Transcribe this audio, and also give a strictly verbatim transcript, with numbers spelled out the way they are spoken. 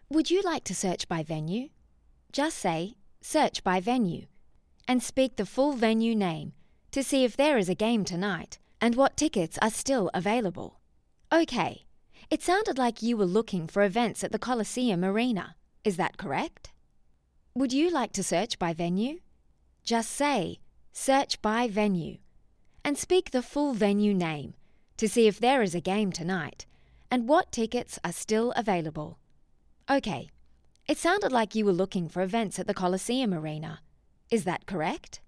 Would you like to search by venue? Just say, "Search by venue," and speak the full venue name to see if there is a game tonight and what tickets are still available. Okay, it sounded like you were looking for events at the Coliseum Arena. Is that correct? Would you like to search by venue? Just say, "Search by venue," and speak the full venue name to see if there is a game tonight and what tickets are still available. Okay, it sounded like you were looking for events at the Coliseum Arena. Is that correct?